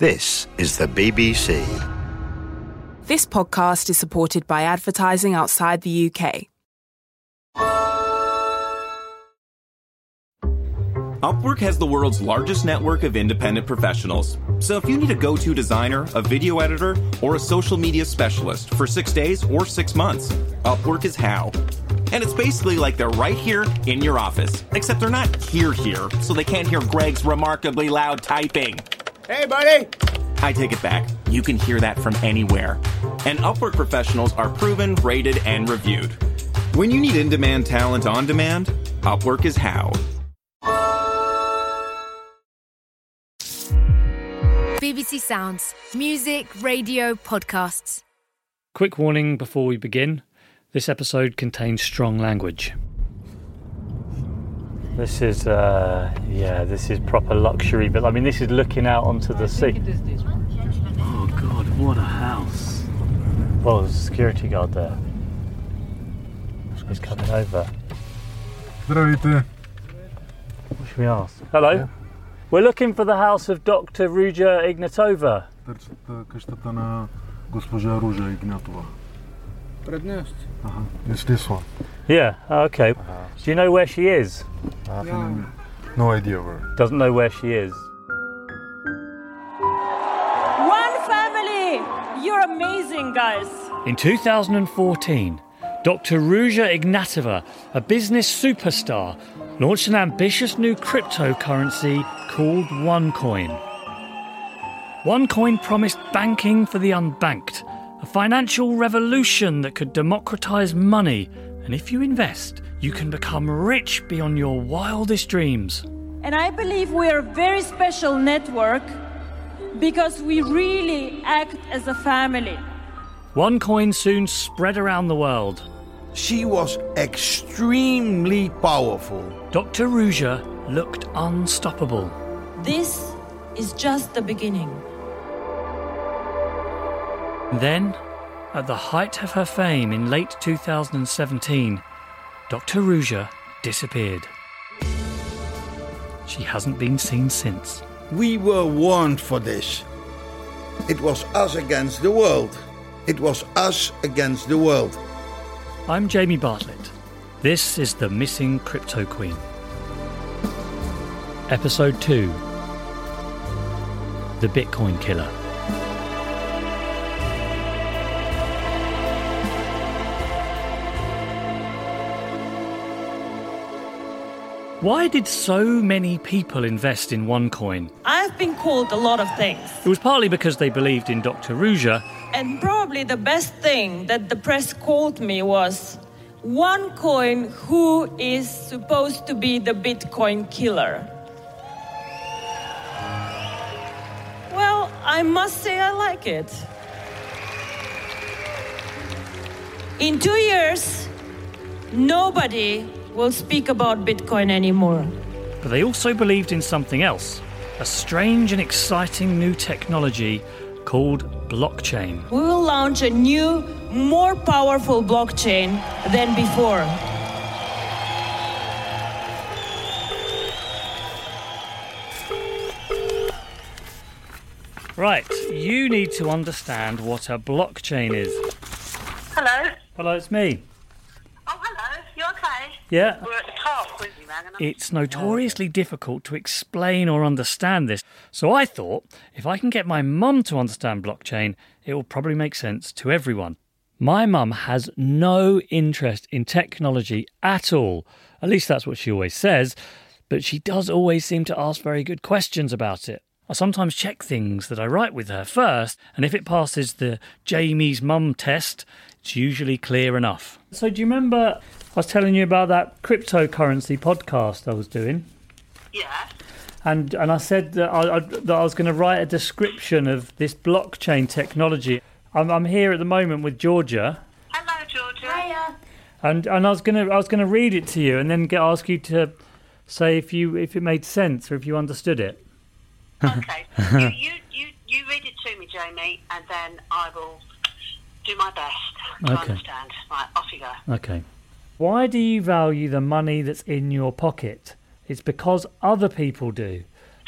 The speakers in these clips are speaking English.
This is the BBC. This podcast is supported by advertising outside the UK. Upwork has the world's largest network of independent professionals. So if you need a go-to designer, a video editor, or a social media specialist for 6 days or 6 months, Upwork is how. And it's basically like they're right here in your office, except they're not here, so they can't hear Greg's remarkably loud typing. Hey, buddy! I take it back. You can hear that from anywhere. And Upwork professionals are proven, rated, and reviewed. When you need in-demand talent on demand, Upwork is how. BBC Sounds. Music, radio, podcasts. Quick warning before we begin. This episode contains strong language. This is proper luxury, but I mean, this is looking out onto the sea. Oh God, what a house. Well, there's a security guard there. He's coming over. Здравейте. What should we ask? Hello? Yeah. We're looking for the house of Dr. Ruja Ignatova. Търсят къщата на госпожа Ружа Игнатова. Предност. It's this one. Yeah, okay. Do you know where she is? No idea where. Doesn't know where she is. One family! You're amazing, guys. In 2014, Dr. Ruja Ignatova, a business superstar, launched an ambitious new cryptocurrency called OneCoin. OneCoin promised banking for the unbanked, a financial revolution that could democratise money, and if you invest, you can become rich beyond your wildest dreams. And I believe we're a very special network because we really act as a family. OneCoin soon spread around the world. She was extremely powerful. Dr. Ruja looked unstoppable. This is just the beginning. Then, at the height of her fame in late 2017, Dr. Ruja disappeared. She hasn't been seen since. We were warned for this. It was us against the world. It was us against the world. I'm Jamie Bartlett. This is The Missing Crypto Queen. Episode 2. The Bitcoin Killer. Why did so many people invest in OneCoin? I've been called a lot of things. It was partly because they believed in Dr. Ruja. And probably the best thing that the press called me was OneCoin, who is supposed to be the Bitcoin killer. Well, I must say I like it. In 2 years, nobody will speak about Bitcoin anymore. But they also believed in something else, a strange and exciting new technology called blockchain. We will launch a new, more powerful blockchain than before. Right, you need to understand what a blockchain is. Hello. Hello, it's me. Oh, hello. You okay? Yeah. We're at the park with you, man. It's notoriously difficult to explain or understand this, so I thought if I can get my mum to understand blockchain, it will probably make sense to everyone. My mum has no interest in technology at all. At least that's what she always says, but she does always seem to ask very good questions about it. I sometimes check things that I write with her first, and if it passes the Jamie's mum test, it's usually clear enough. So do you remember I was telling you about that cryptocurrency podcast I was doing? Yeah. And I said that I was going to write a description of this blockchain technology. I'm here at the moment with Georgia. Hello, Georgia. Hiya. And I was going to read it to you and then ask you to say if it made sense or if you understood it. Okay. you read it to me, Jamie, and then I will do my best to understand. Right, off you go. Okay. Why do you value the money that's in your pocket? It's because other people do.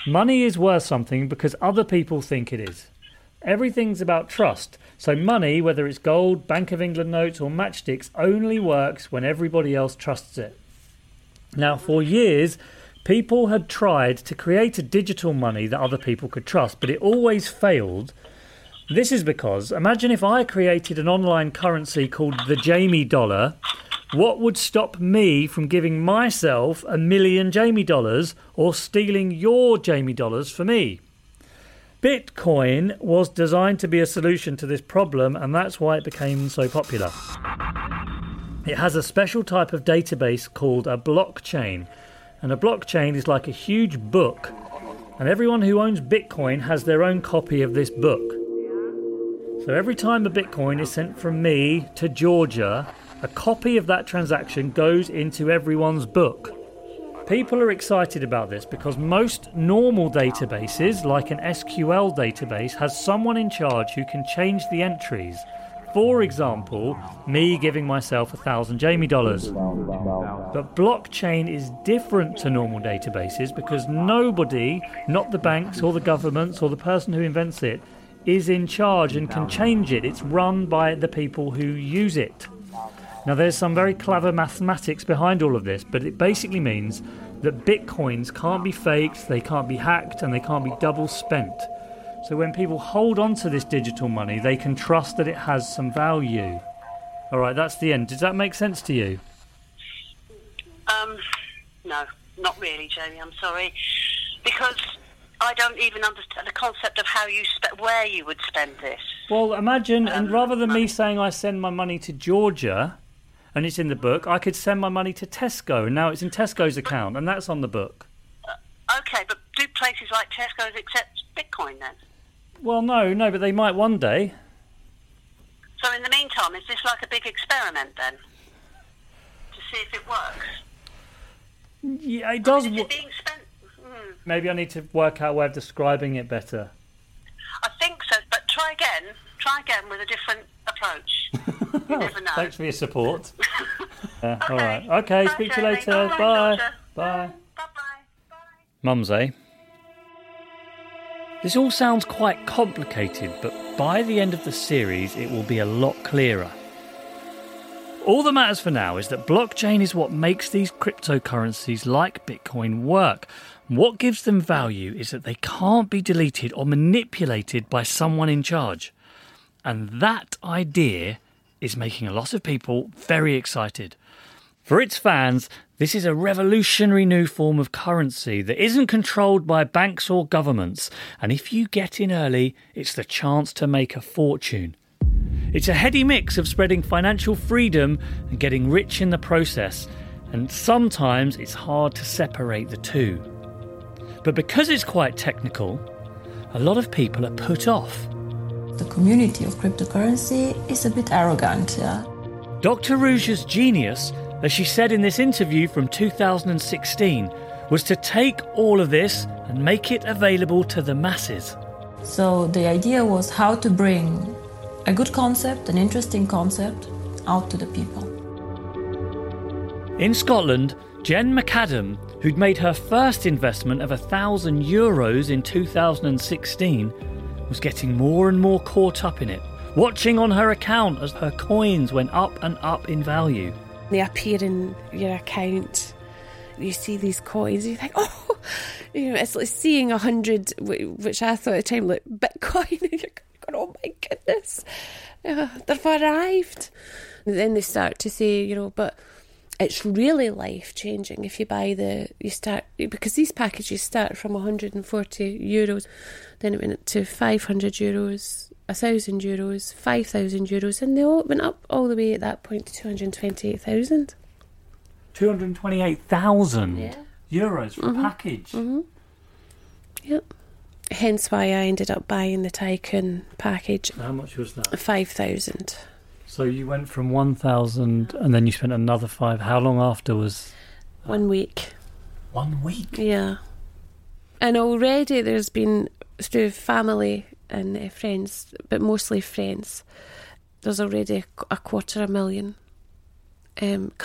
Money is worth something because other people think it is. Everything's about trust. So money, whether it's gold, Bank of England notes or matchsticks, only works when everybody else trusts it. Now, for years, people had tried to create a digital money that other people could trust, but it always failed. This is because, imagine if I created an online currency called the Jamie dollar. What would stop me from giving myself 1 million Jamie dollars or stealing your Jamie dollars for me? Bitcoin was designed to be a solution to this problem, and that's why it became so popular. It has a special type of database called a blockchain, and a blockchain is like a huge book, and everyone who owns Bitcoin has their own copy of this book. So every time a Bitcoin is sent from me to Georgia, a copy of that transaction goes into everyone's book. People are excited about this because most normal databases, like an SQL database, has someone in charge who can change the entries. For example, me giving myself 1,000 Jamie dollars. But blockchain is different to normal databases because nobody, not the banks or the governments or the person who invents it, is in charge and can change it. It's run by the people who use it. Now, there's some very clever mathematics behind all of this, but it basically means that bitcoins can't be faked, they can't be hacked, and they can't be double spent. So when people hold on to this digital money, they can trust that it has some value. All right, that's the end. Does that make sense to you? No, not really, Jamie, I'm sorry. Because I don't even understand the concept of how where you would spend this. Well, imagine, and rather than me saying I send my money to Georgia, and it's in the book, I could send my money to Tesco, and now it's in Tesco's account, and that's on the book. Okay, but do places like Tesco's accept Bitcoin then? Well, no, but they might one day. So in the meantime, is this like a big experiment then? To see if it works? Yeah, it does. Is it being spent? Maybe I need to work out a way of describing it better. I think so, but try again with a different approach. You never know. Thanks for your support. Okay. All right. Okay, speak to you later. Bye. Bye. Bye-bye. Mums, eh? This all sounds quite complicated, but by the end of the series, it will be a lot clearer. All that matters for now is that blockchain is what makes these cryptocurrencies like Bitcoin work. What gives them value is that they can't be deleted or manipulated by someone in charge. And that idea is making a lot of people very excited. For its fans, this is a revolutionary new form of currency that isn't controlled by banks or governments. And if you get in early, it's the chance to make a fortune. It's a heady mix of spreading financial freedom and getting rich in the process. And sometimes it's hard to separate the two. But because it's quite technical, a lot of people are put off. The community of cryptocurrency is a bit arrogant, yeah. Dr. Rouge's genius, as she said in this interview from 2016, was to take all of this and make it available to the masses. So the idea was how to bring a good concept, an interesting concept, out to the people. In Scotland, Jen McAdam, who'd made her first investment of €1,000 in 2016, was getting more and more caught up in it, watching on her account as her coins went up and up in value. They appear in your account. You see these coins, you think, oh, it's like seeing 100, which I thought at the time, like Bitcoin, and you're going, oh my goodness, they've arrived. And then they start to say, but it's really life-changing if you buy because these packages start from €140, then it went up to €500, €1,000, €5,000, and they all went up all the way at that point to 228,000. 228,000 euros for a package? Mm-hmm. Yep. Hence why I ended up buying the Tycoon package. How much was that? 5,000. So you went from 1,000 and then you spent another 5. How long after was that? 1 week. 1 week? Yeah. And already there's been, through family and friends, but mostly friends, there's already a 250,000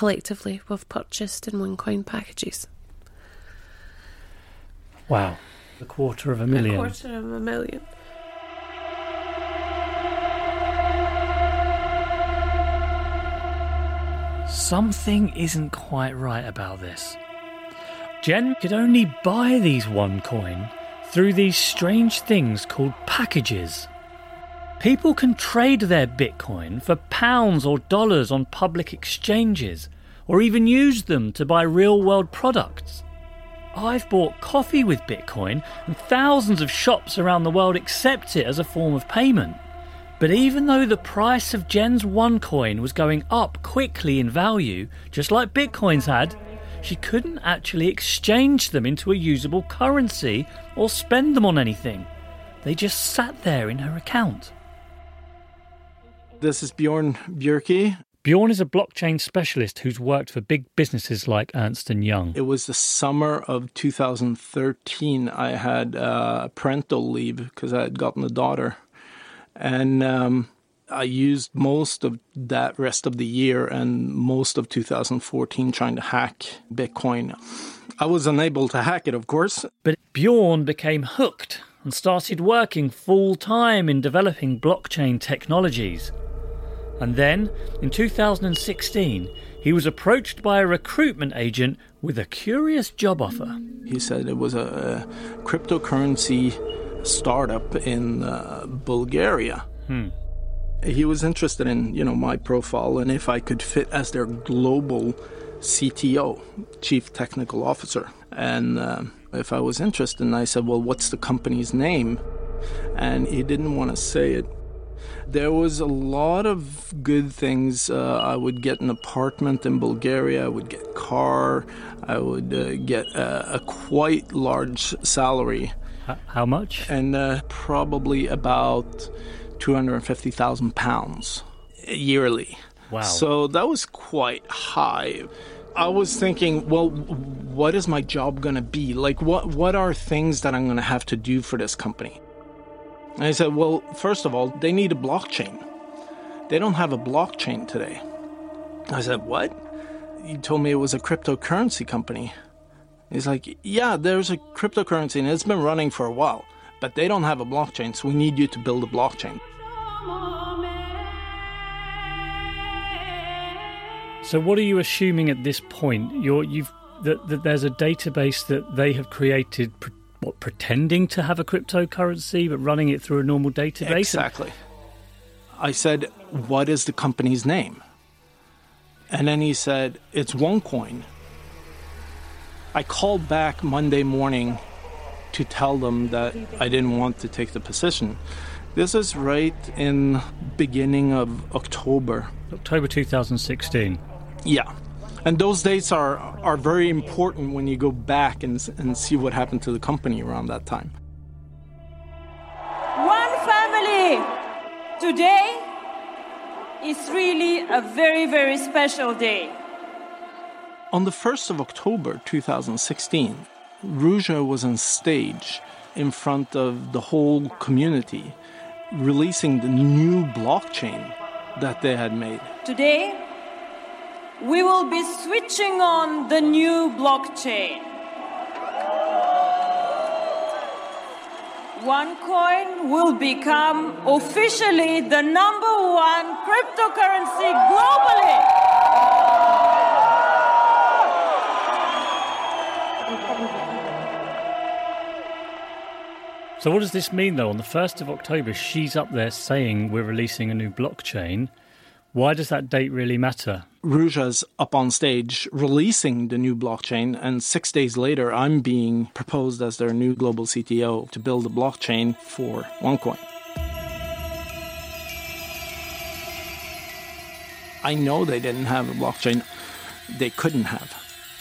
collectively we've purchased in OneCoin packages. Wow. $250,000. $250,000. Something isn't quite right about this. Jen could only buy these OneCoin through these strange things called packages. People can trade their Bitcoin for pounds or dollars on public exchanges, or even use them to buy real-world products. I've bought coffee with Bitcoin, and thousands of shops around the world accept it as a form of payment. But even though the price of Jen's OneCoin was going up quickly in value, just like Bitcoin's had, she couldn't actually exchange them into a usable currency or spend them on anything. They just sat there in her account. This is Bjorn Bjerke. Bjorn is a blockchain specialist who's worked for big businesses like Ernst & Young. It was the summer of 2013. I had parental leave because I had gotten a daughter. And I used most of that rest of the year and most of 2014 trying to hack Bitcoin. I was unable to hack it, of course. But Bjorn became hooked and started working full-time in developing blockchain technologies. And then, in 2016, he was approached by a recruitment agent with a curious job offer. He said it was a cryptocurrency startup in Bulgaria. He was interested in, my profile and if I could fit as their global CTO, Chief Technical Officer. And if I was interested, and I said, well, what's the company's name? And he didn't want to say it. There was a lot of good things. I would get an apartment in Bulgaria. I would get a car. I would get a quite large salary. How much? And probably about £250,000 yearly. Wow. So that was quite high. I was thinking, well, what is my job going to be? Like, what are things that I'm going to have to do for this company? And I said, well, first of all, they need a blockchain. They don't have a blockchain today. I said, what? You told me it was a cryptocurrency company. He's like, yeah, there's a cryptocurrency and it's been running for a while, but they don't have a blockchain, so we need you to build a blockchain. So what are you assuming at this point? That there's a database that they have created, pretending to have a cryptocurrency, but running it through a normal database? Exactly. I said, what is the company's name? And then he said, it's OneCoin. I called back Monday morning to tell them that I didn't want to take the position. This is right in beginning of October. October 2016. Yeah. And those dates are very important when you go back and see what happened to the company around that time. One family. Today is really a very, very special day. On the 1st of October 2016, Ruja was on stage in front of the whole community, releasing the new blockchain that they had made. Today, we will be switching on the new blockchain. OneCoin will become officially the #1 cryptocurrency globally. So what does this mean, though? On the 1st of October, she's up there saying we're releasing a new blockchain. Why does that date really matter? Ruja's up on stage releasing the new blockchain, and 6 days later, I'm being proposed as their new global CTO to build a blockchain for OneCoin. I know they didn't have a blockchain. They couldn't have.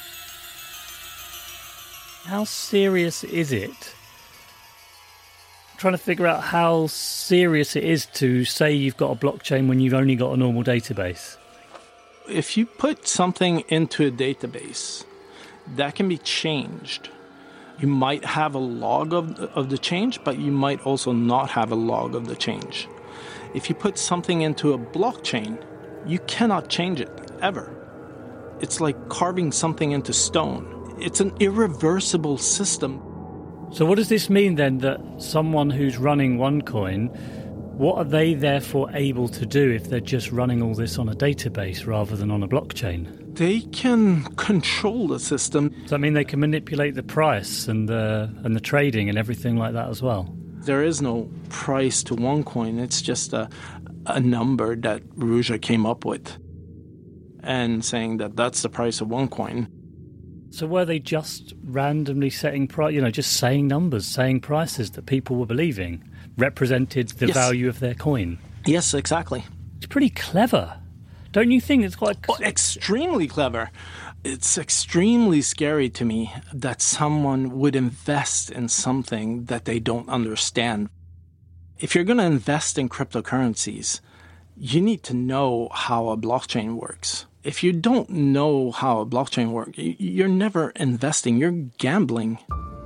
How serious is it? Trying to figure out how serious it is to say you've got a blockchain when you've only got a normal database. If you put something into a database, that can be changed. You might have a log of the change, but you might also not have a log of the change. If you put something into a blockchain, you cannot change it, ever. It's like carving something into stone. It's an irreversible system. So what does this mean then, that someone who's running OneCoin, what are they therefore able to do if they're just running all this on a database rather than on a blockchain? They can control the system. Does that mean they can manipulate the price and the trading and everything like that as well? There is no price to OneCoin. It's just a number that Ruja came up with and saying that that's the price of OneCoin. So were they just randomly setting just saying numbers, saying prices that people were believing represented the value of their coin? Yes, exactly. It's pretty clever. Don't you think it's quite... extremely clever. It's extremely scary to me that someone would invest in something that they don't understand. If you're going to invest in cryptocurrencies, you need to know how a blockchain works. If you don't know how a blockchain works, you're never investing, you're gambling.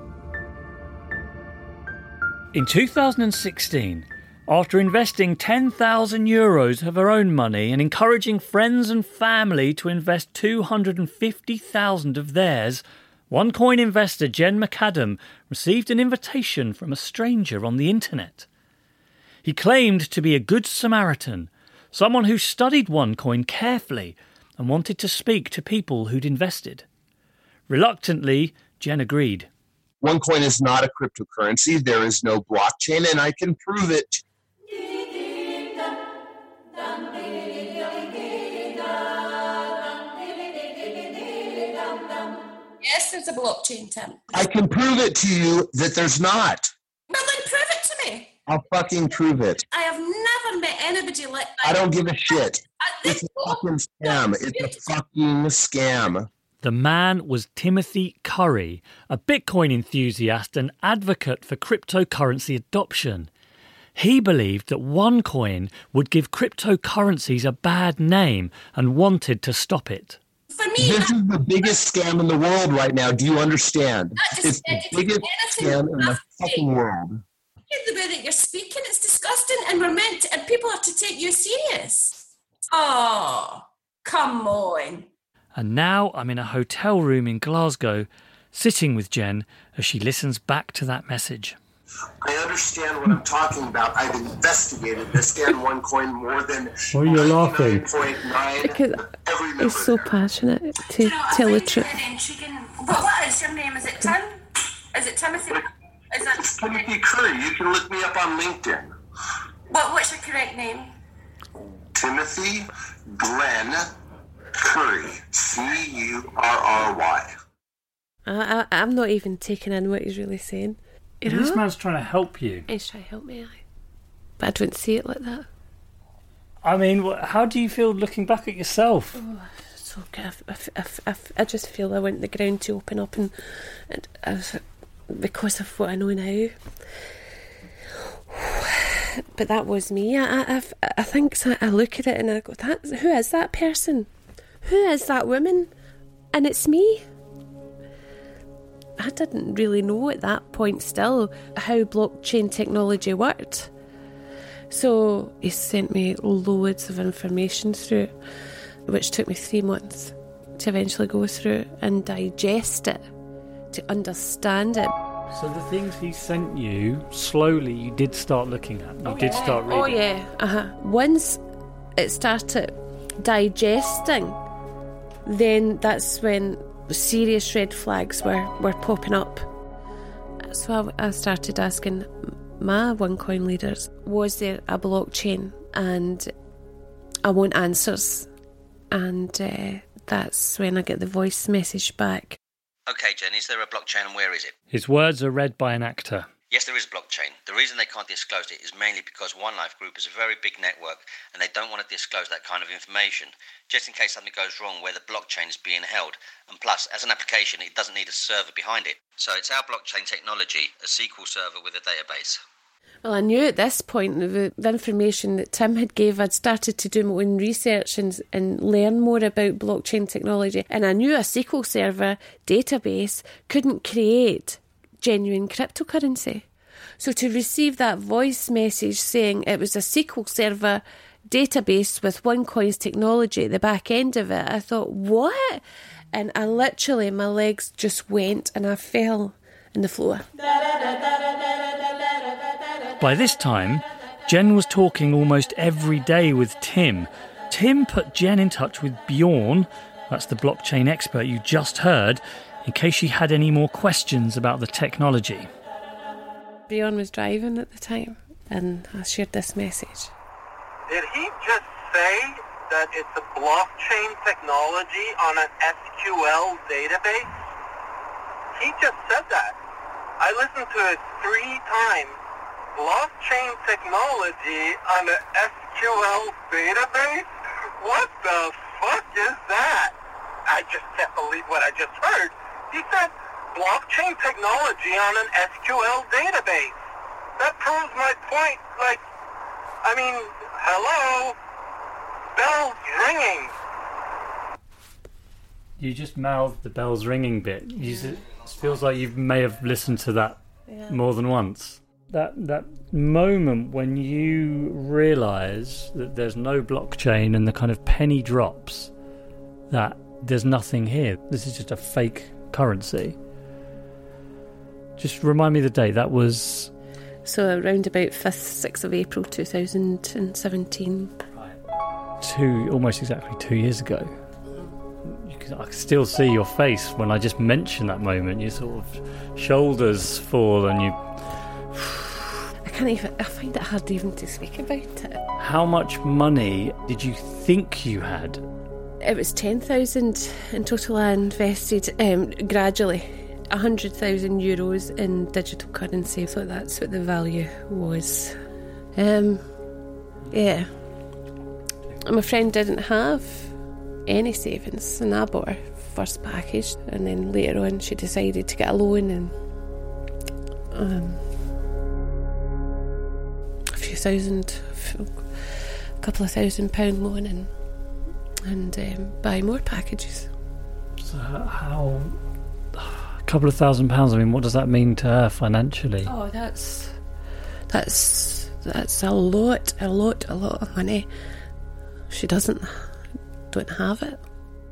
In 2016, after investing €10,000 of her own money and encouraging friends and family to invest $250,000 of theirs, OneCoin investor Jen McAdam received an invitation from a stranger on the internet. He claimed to be a good Samaritan, someone who studied OneCoin carefully and wanted to speak to people who'd invested. Reluctantly, Jen agreed. OneCoin is not a cryptocurrency. There is no blockchain, and I can prove it. Yes, there's a blockchain, Tim. I can prove it to you that there's not. Well, then prove it to me. I'll fucking prove it. I have never met anybody like that. I don't give a shit. It's a fucking scam. It's a fucking scam. The man was Timothy Curry, a Bitcoin enthusiast and advocate for cryptocurrency adoption. He believed that OneCoin would give cryptocurrencies a bad name and wanted to stop it. For me, this is the biggest scam in the world right now. Do you understand? It's the biggest scam in the fucking world. The way that you're speaking, it's disgusting, and and people have to take you serious. Oh, come on. And now I'm in a hotel room in Glasgow, sitting with Jen as she listens back to that message. I understand what I'm talking about. I've investigated this and OneCoin more than... Why are you laughing? 99.9 Because he's so passionate to tell the truth. What is your name? Is it Tim? Is it Timothy? It's Timothy Curry. You can look me up on LinkedIn. What's your correct name? Timothy Glenn Curry. Curry. I'm not even taking in what he's really saying. This man's trying to help you. He's trying to help me, but I don't see it like that. I mean, how do you feel looking back at yourself? Oh, so good. I just feel I want the ground to open up, and because of what I know now. But that was me. I think so. I look at it and I go, who is that person? Who is that woman? And it's me. I didn't really know at that point still how blockchain technology worked. So he sent me loads of information through, which took me 3 months to eventually go through and digest it, to understand it. So the things he sent you, slowly you did start looking at. You did start reading. Oh yeah, Once it started digesting, then that's when serious red flags were popping up. So I started asking my OneCoin leaders, was there a blockchain? And I want answers. And that's when I get the voice message back. Okay, Jen, is there a blockchain and where is it? His words are read by an actor. Yes, there is a blockchain. The reason they can't disclose it is mainly because One Life Group is a very big network and they don't want to disclose that kind of information, just in case something goes wrong where the blockchain is being held. And plus, as an application, it doesn't need a server behind it. So it's our blockchain technology, a SQL server with a database. Well, I knew at this point the information that Tim had gave, I'd started to do my own research and learn more about blockchain technology. And I knew a SQL server database couldn't create genuine cryptocurrency. So to receive that voice message saying it was a SQL server database with OneCoin's technology at the back end of it, I thought, what? And I literally, my legs just went and I fell the floor. By this time, Jen was talking almost every day with Tim. Tim put Jen in touch with Bjorn, that's the blockchain expert you just heard, in case she had any more questions about the technology. Bjorn was driving at the time, and I shared this message. Did he just say that it's a blockchain technology on an SQL database? He just said that. I listened to it 3 times. Blockchain technology on an SQL database? What the fuck is that? I just can't believe what I just heard. He said blockchain technology on an SQL database. That proves my point. Hello? Bells ringing. You just mouthed the bells ringing bit. It feels like you may have listened to that more than once. That moment when you realise that there's no blockchain and the kind of penny drops that there's nothing here. This is just a fake currency. Just remind me the date. That was... So around about 5th, 6th of April 2017. Almost exactly 2 years ago. I can still see your face when I just mention that moment. Your sort of shoulders fall and you... I find it hard even to speak about it. How much money did you think you had? It was 10,000 in total. I invested gradually 100,000 euros in digital currency. So that's what the value was. Yeah. My friend didn't have any savings, and I bought her first package, and then later on she decided to get a loan and a couple of £1,000 loan and buy more packages. So how a couple of £1,000? I mean, what does that mean to her financially? Oh, that's a lot of money. She don't have it.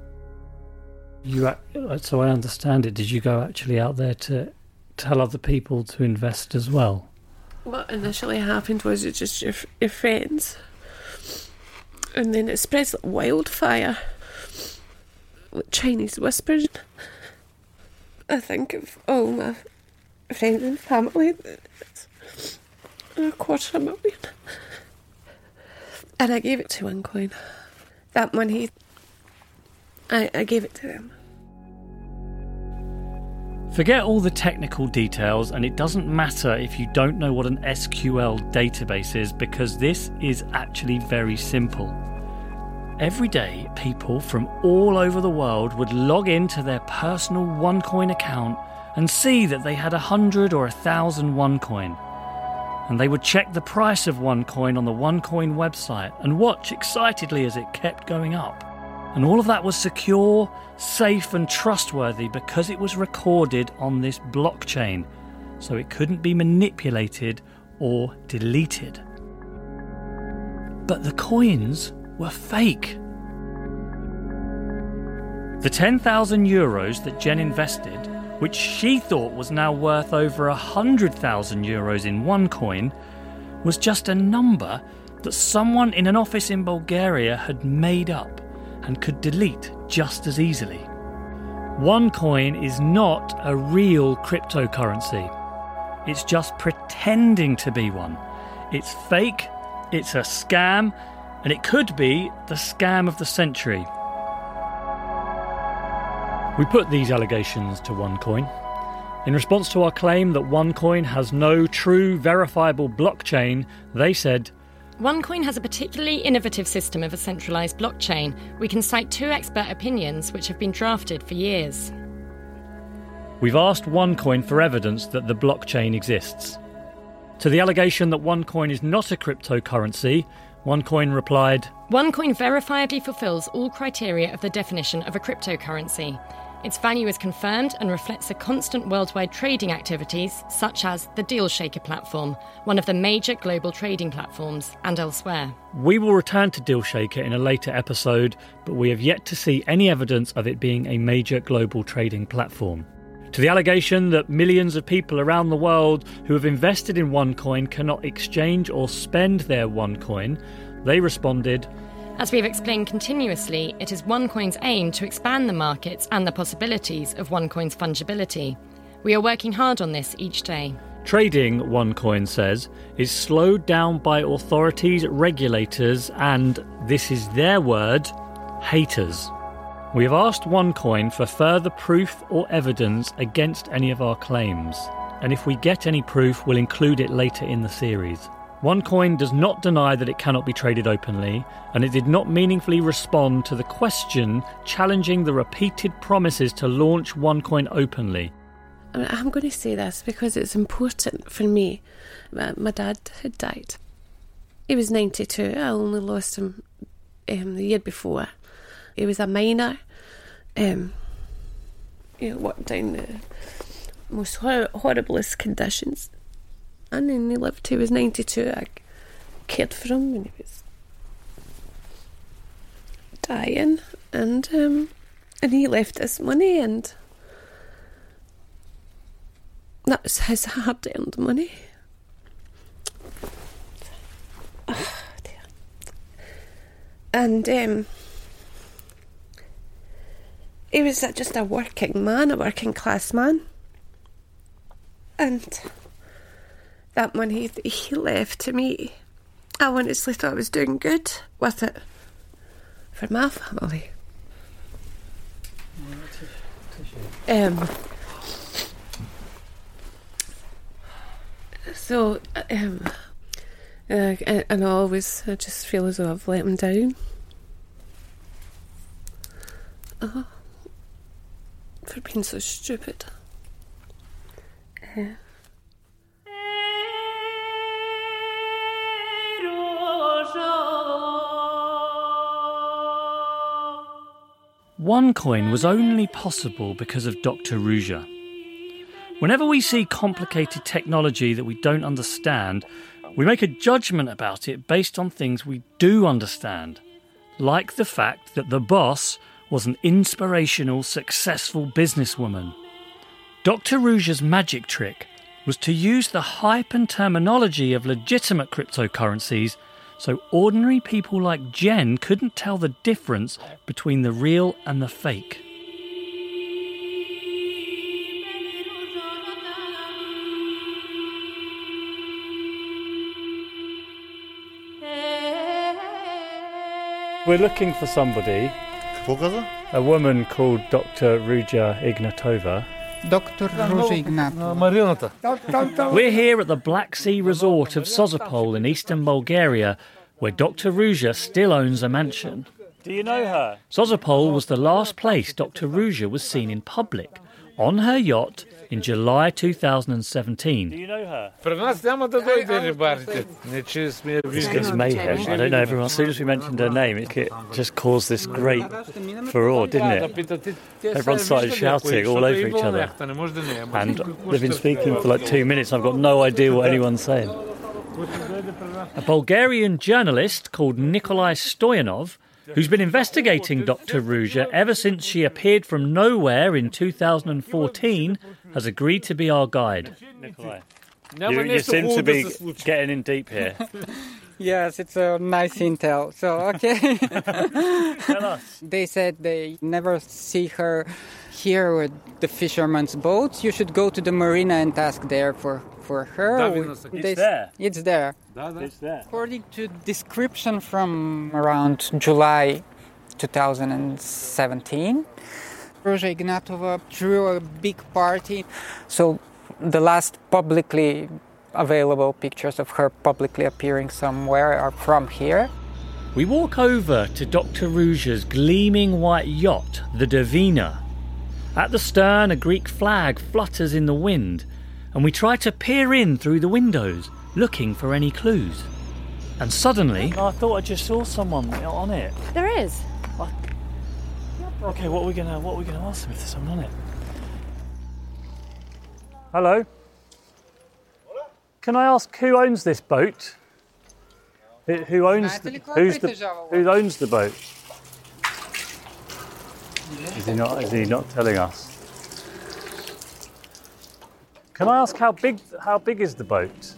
So I understand it. Did you go actually out there to tell other people to invest as well? What initially happened was it's just your friends, and then it spreads like wildfire, like Chinese whispers. I think of all my friends and family. It's $250,000, and I gave it to OneCoin. That money, I gave it to them. Forget all the technical details, and it doesn't matter if you don't know what an SQL database is, because this is actually very simple. Every day, people from all over the world would log into their personal OneCoin account and see that they had 100 or 1,000 OneCoin. And they would check the price of OneCoin on the OneCoin website and watch excitedly as it kept going up. And all of that was secure, safe and trustworthy because it was recorded on this blockchain, so it couldn't be manipulated or deleted. But the coins were fake. The 10,000 euros that Jen invested, which she thought was now worth over 100,000 euros in OneCoin, was just a number that someone in an office in Bulgaria had made up and could delete just as easily. OneCoin is not a real cryptocurrency. It's just pretending to be one. It's fake, it's a scam, and it could be the scam of the century. We put these allegations to OneCoin. In response to our claim that OneCoin has no true verifiable blockchain, they said, OneCoin has a particularly innovative system of a centralised blockchain. We can cite 2 expert opinions which have been drafted for years. We've asked OneCoin for evidence that the blockchain exists. To the allegation that OneCoin is not a cryptocurrency, OneCoin replied, OneCoin verifiably fulfills all criteria of the definition of a cryptocurrency. Its value is confirmed and reflects the constant worldwide trading activities, such as the DealShaker platform, one of the major global trading platforms, and elsewhere. We will return to DealShaker in a later episode, but we have yet to see any evidence of it being a major global trading platform. To the allegation that millions of people around the world who have invested in OneCoin cannot exchange or spend their OneCoin, they responded, As we have explained continuously, it is OneCoin's aim to expand the markets and the possibilities of OneCoin's fungibility. We are working hard on this each day. Trading, OneCoin says, is slowed down by authorities, regulators and, this is their word, haters. We have asked OneCoin for further proof or evidence against any of our claims, and if we get any proof, we'll include it later in the series. OneCoin does not deny that it cannot be traded openly, and it did not meaningfully respond to the question challenging the repeated promises to launch OneCoin openly. I'm going to say this because it's important for me. My dad had died. He was 92. I only lost him the year before. He was a miner. Worked down the most horriblest conditions. And then he lived. He was 92. I cared for him when he was dying. And he left us money, and that was his hard-earned money. Oh, dear. And he was just a working man, a working class man. And that money that he left to me, I honestly thought I was doing good with it for my family. And I just feel as though I've let him down. For being so stupid. OneCoin was only possible because of Dr. Ruja. Whenever we see complicated technology that we don't understand, we make a judgment about it based on things we do understand, like the fact that the boss was an inspirational, successful businesswoman. Dr. Ruja's magic trick was to use the hype and terminology of legitimate cryptocurrencies so ordinary people like Jen couldn't tell the difference between the real and the fake. We're looking for somebody, a woman called Dr. Ruja Ignatova. Dr. Ruja Ignatova. We're here at the Black Sea resort of Sozopol in eastern Bulgaria, where Dr. Ruja still owns a mansion. Do you know her? Sozopol was the last place Dr. Ruja was seen in public, on her yacht in July 2017. Do you know her? This gets mayhem. I don't know everyone. As soon as we mentioned her name, it just caused this great furore, didn't it? Everyone started shouting all over each other. And they've been speaking for like 2 minutes. I've got no idea what anyone's saying. A Bulgarian journalist called Nikolai Stoyanov, who's been investigating Dr. Ruja ever since she appeared from nowhere in 2014, has agreed to be our guide. Nikolai, you seem to be getting in deep here. Yes, it's a nice intel. So, okay. Tell us. They said they never see her here with the fisherman's boats. You should go to the marina and ask there for her. It's there. It's there. It's there. According to description from around July 2017, Ruja Ignatova threw a big party. So the last publicly available pictures of her publicly appearing somewhere are from here. We walk over to Dr. Ruja's gleaming white yacht, the Divina. At the stern, a Greek flag flutters in the wind, and we try to peer in through the windows, looking for any clues. And suddenly... I thought I just saw someone on it. There is. What? Okay, what are we gonna ask them if there's someone on it? Hello? Can I ask who owns this boat? Who owns the boat? Is he not telling us? Can I ask how big is the boat?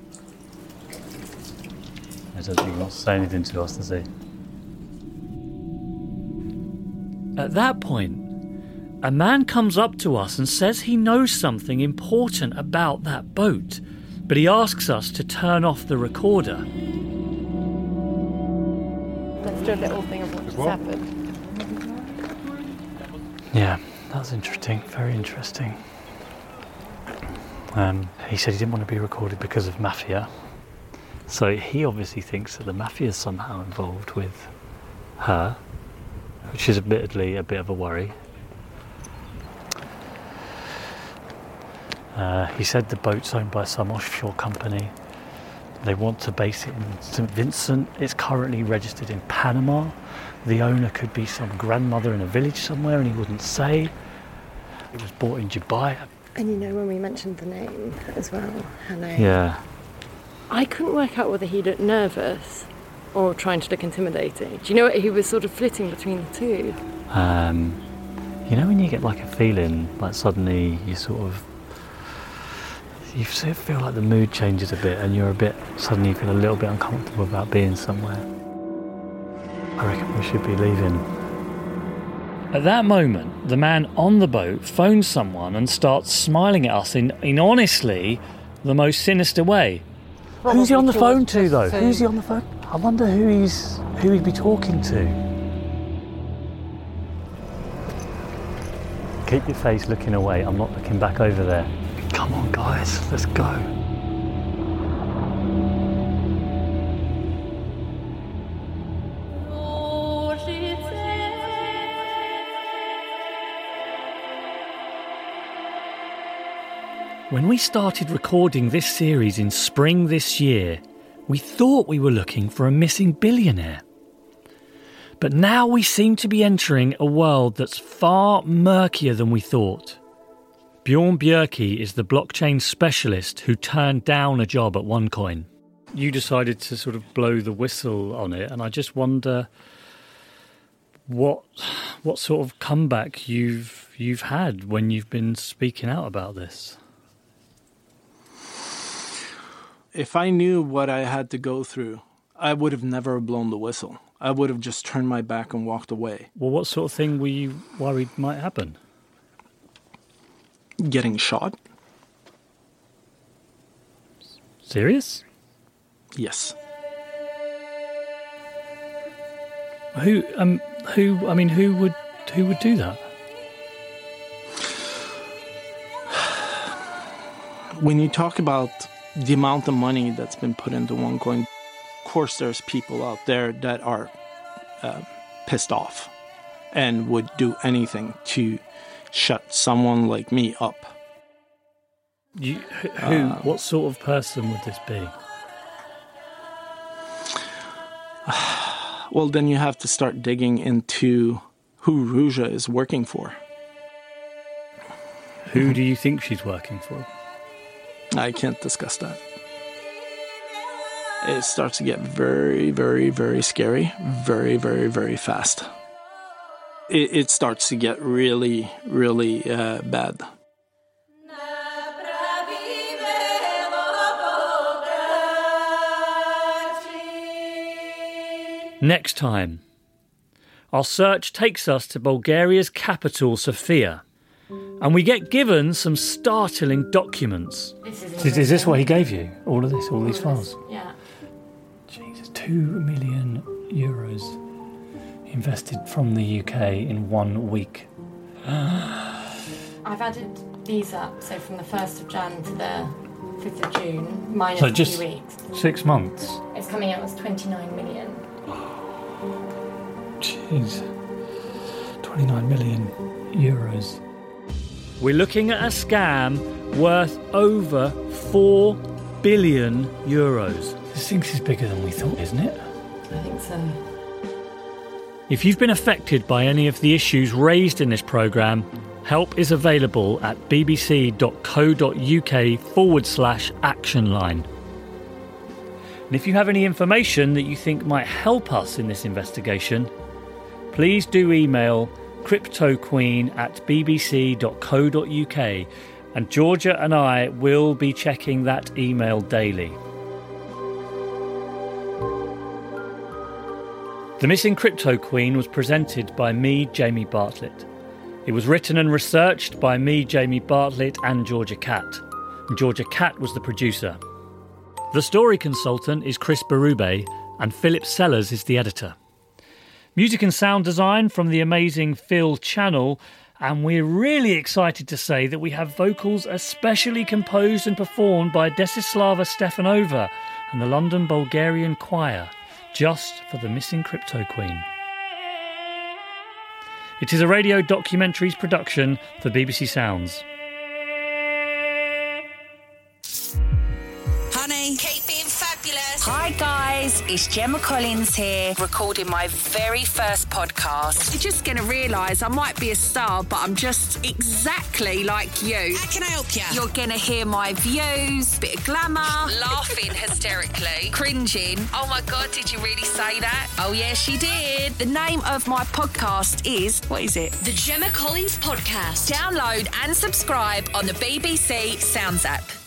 I don't think he wants to say anything to us, does he? At that point, a man comes up to us and says he knows something important about that boat, but he asks us to turn off the recorder. Let's do a little thing of what just happened. Yeah, that's interesting. Very interesting. He said he didn't want to be recorded because of mafia. So he obviously thinks that the mafia is somehow involved with her, which is admittedly a bit of a worry. He said the boat's owned by some offshore company. They want to base it in St. Vincent. It's currently registered in Panama. The owner could be some grandmother in a village somewhere and he wouldn't say. It was bought in Dubai. And you know when we mentioned the name as well, her name. Yeah. I couldn't work out whether he looked nervous or trying to look intimidating. Do you know what? He was sort of flitting between the two. You know when you get like a feeling, like suddenly you sort of feel like the mood changes a bit and suddenly you feel a little bit uncomfortable about being somewhere. I reckon we should be leaving. At that moment, the man on the boat phones someone and starts smiling at us in honestly the most sinister way. Who's he on the phone to, though? Who's he on the phone? I wonder who he'd be talking to. Keep your face looking away. I'm not looking back over there. Come on, guys, let's go. When we started recording this series in spring this year, we thought we were looking for a missing billionaire. But now we seem to be entering a world that's far murkier than we thought. Bjorn Bjerke is the blockchain specialist who turned down a job at OneCoin. You decided to sort of blow the whistle on it, and I just wonder what sort of comeback you've had when you've been speaking out about this. If I knew what I had to go through, I would have never blown the whistle. I would have just turned my back and walked away. Well, what sort of thing were you worried might happen? Getting shot. Serious? Yes. Who would do that? When you talk about the amount of money that's been put into OneCoin, of course there's people out there that are pissed off and would do anything to shut someone like me up. What sort of person would this be? Well, then you have to start digging into who Ruja is working for. Who do you think she's working for? I can't discuss that. It starts to get very, very, very scary, very, very, very fast. It starts to get really, really bad. Next time, our search takes us to Bulgaria's capital, Sofia, and we get given some startling documents. Is this what he gave you? All of this, all these files? Yeah. Jesus, €2 million invested from the UK in 1 week. I've added these up, so from the 1st of Jan to the 5th of June, minus So a just few weeks. 6 months? It's coming out as 29 million. Jeez. 29 million euros. We're looking at a scam worth over 4 billion euros. This thing is bigger than we thought, isn't it? I think so. If you've been affected by any of the issues raised in this programme, help is available at bbc.co.uk/action line. And if you have any information that you think might help us in this investigation, please do email cryptoqueen@bbc.co.uk And Georgia and I will be checking that email daily. The Missing Crypto Queen was presented by me, Jamie Bartlett. It was written and researched by me, Jamie Bartlett, and Georgia Catt. And Georgia Catt was the producer. The story consultant is Chris Berube, and Philip Sellers is the editor. Music and sound design from the amazing Phil Channel, and we're really excited to say that we have vocals especially composed and performed by Desislava Stefanova and the London Bulgarian Choir, just for the Missing Crypto Queen. It is a radio documentaries production for BBC Sounds. Honey, keep being fabulous. Hi guys, it's Gemma Collins here, recording my very first podcast. You're just going to realise I might be a star, but I'm just exactly like you. How can I help you? You're going to hear my views, bit of glamour, Laughing hysterically, cringing. Oh my God, did you really say that? Oh yeah, she did. The name of my podcast is, what is it? The Gemma Collins Podcast. Download and subscribe on the BBC Sounds app.